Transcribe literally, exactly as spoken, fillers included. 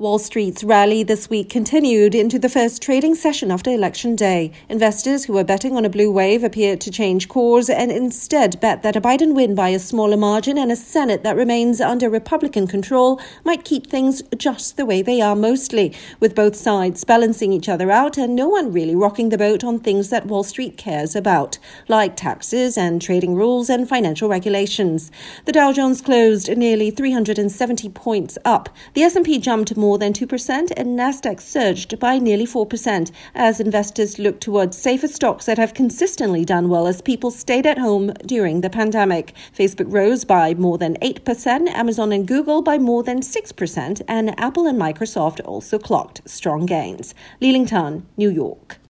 Wall Street's rally this week continued into the first trading session after Election Day. Investors who were betting on a blue wave appeared to change course and instead bet that a Biden win by a smaller margin and a Senate that remains under Republican control might keep things just the way they are mostly, with both sides balancing each other out and no one really rocking the boat on things that Wall Street cares about, like taxes and trading rules and financial regulations. The Dow Jones closed nearly three hundred seventy points up. The S and P jumped more more than two percent and Nasdaq surged by nearly four percent as investors look towards safer stocks that have consistently done well as people stayed at home during the pandemic. Facebook rose by more than eight percent, Amazon and Google by more than six percent, and Apple and Microsoft also clocked strong gains. Li Ling Tan, New York.